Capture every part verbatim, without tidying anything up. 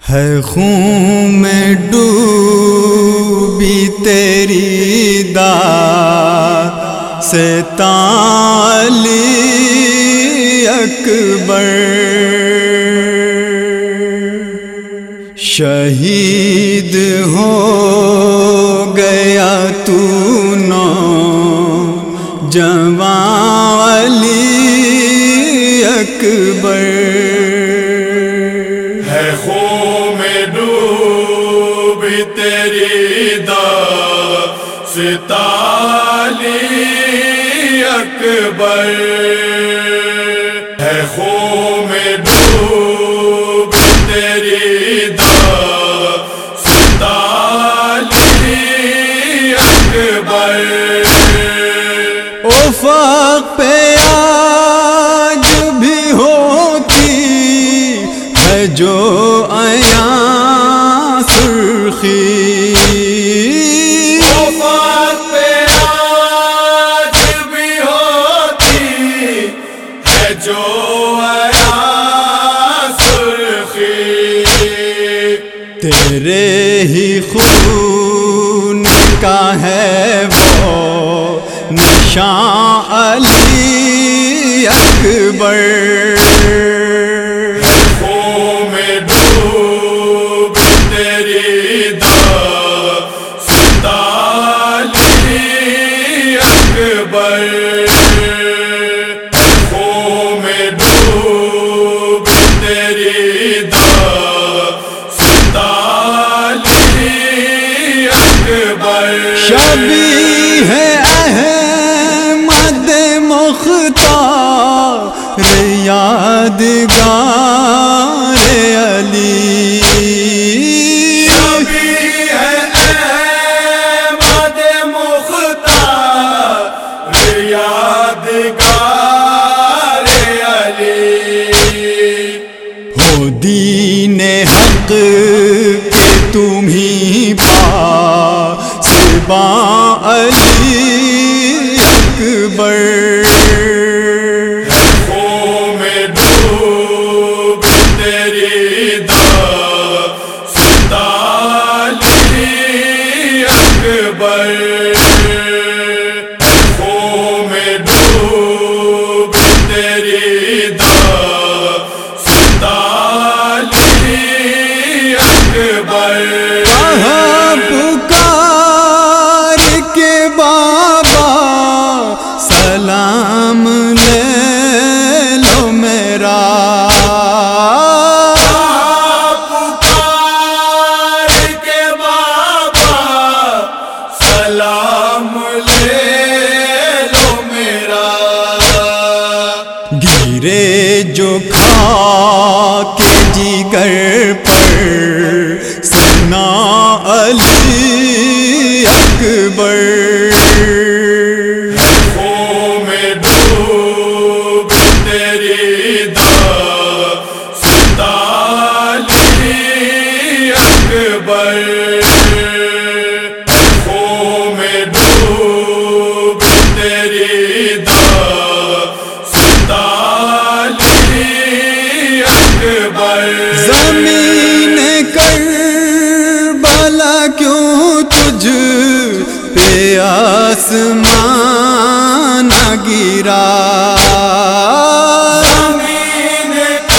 ہے خون میں ڈوبی تیری داد سے تعالی اکبر، شہید ہو گیا تو نوجوان علی اکبر، ہے خون میں ڈوبی تیری داستان علی اکبر، ہے خون میں ڈوبی تیری داستان علی اکبر، افق پہ آج بھی ہوتی ہے جو عیاں سرخی، افق پہ آج بھی ہوتی ہے جو عیاں سرخی، تیرے ہی خون کا ہے وہ نشان علی اکبر، خون میں ڈوبی تیری داستان علی اکبر، خون میں ڈوبی تیری داستان علی اکبر، شبیہ ہے احمد مختار یادگار علی، شبیہ ہے احمد مختار یادگار علی، ہو دین حق کے تم ہی پاسباں علی اکبر، خون میں ڈوبی تیری داستان علی اکبر، خون میں ڈوبی تیری داستان علی اکبر، کہاں پکار کے بابا سلام لے لو میرا، پکار کے بابا سلام لے لو میرا، گرے جو کھا کے جگر پر ثنا علی اکبر، خون میں ڈوبی تیری داستان علی اکبر، خون میں ڈوبی تیری داستان علی اکبر، زمین کربلا کیوں تجھ پہ آسمان گرا، زمین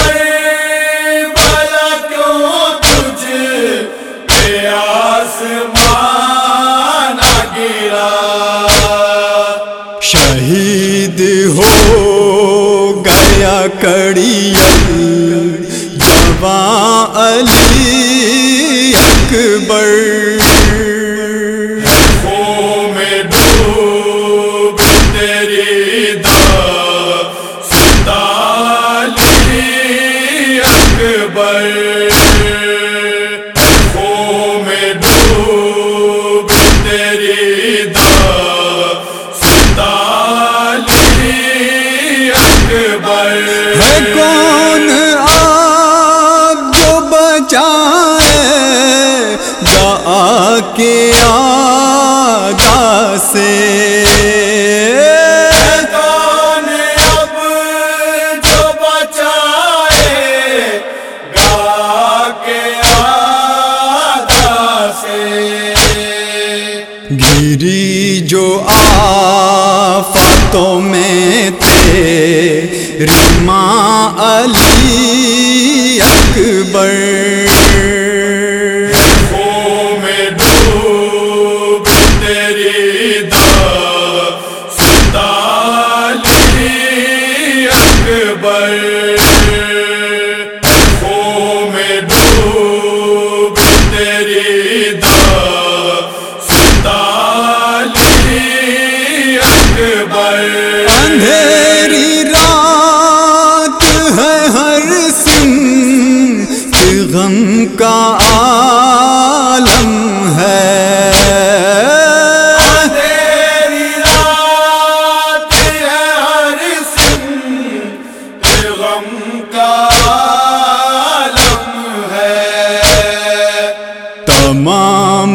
کربلا کیوں تجھ پہ آسمان گرا، شہید ہو گیا کڑیل جوان علی اکبر، خون میں ڈوبی تیری داستان علی اکبر، خون میں ڈوبی تیری داستان علی اکبر، ہے کون آپ جو بچائے گا آ کے آگا سے، کون اب جو بچائے گا کے آ اکبر خون میں ڈوب تیری داستانی اکبر خون میں ڈوب تیری داستانی اکبر اندھیری رات ہے ہر سمت غم کا عالم ہے اندھیری رات ہے ہر سمت غم کا عالم ہے تمام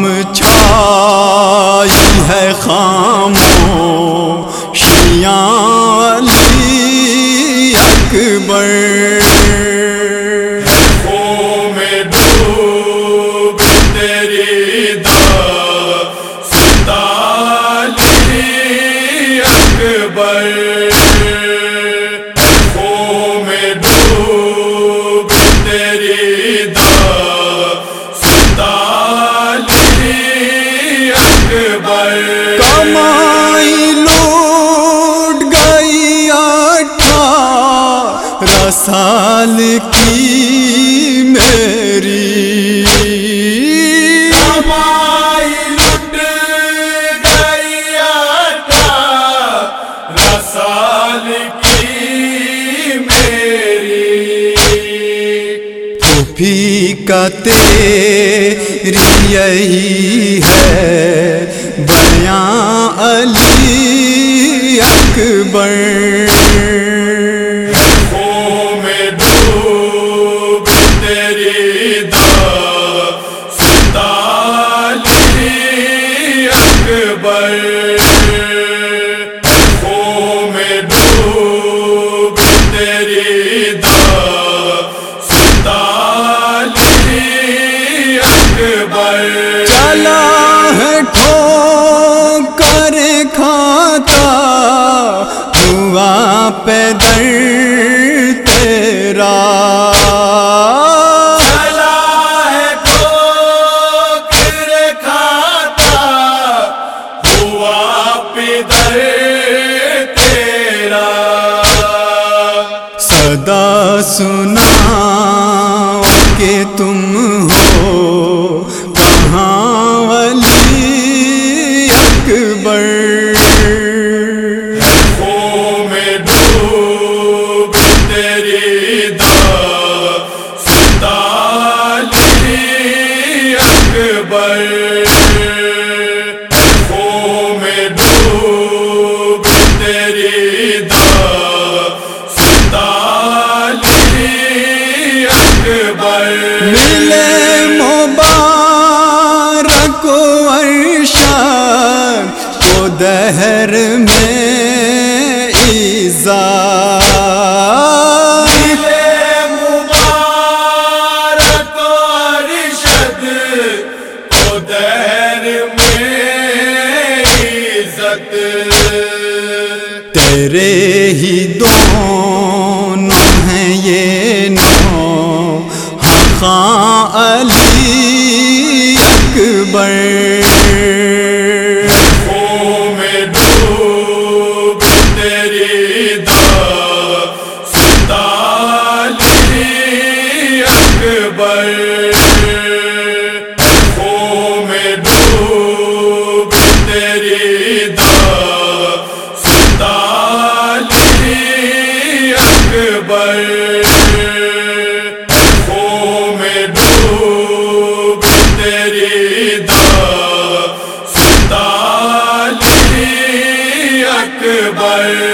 چھائی ہے خاموشیاں علی اکبر خون میں ڈوب تیری داستانی اکبر خون میں ڈوب تیری داستانی اکبر کمائی لوٹ گئی اٹھارہ سال کی میری کمائی لٹ گئی اٹھارہ سال کی میری پھوپھی کا تیری یہی ہے بیاں علی اکبر خون میں ڈوب تیری داستانی اکبر خون میں ڈوب تیری داستانی اکبر چلا ہے ٹھوکر کھاتا ہوا پیدر تیرا چلا ہے ٹھوکر کھاتا ہوا پدر تیرا صدا سنا کہ تم ہو کہاں علی اکبر خون میں ڈوب تیری داستانی اکبر خون میں ڈوب تیری داستانی اکبر ملے مبارک و ارشاد کو دہر میں ایزا ملے مبارک و ارشد کو دہر میں عزت تیرے ہی دونوں ہیں یہ نو خاں علی اکبر خون میں ڈوب تیری داستانی اکبر خون میں ڈوب تیری داستانی اکبر خون میں ڈوب تیری داستانی اکبر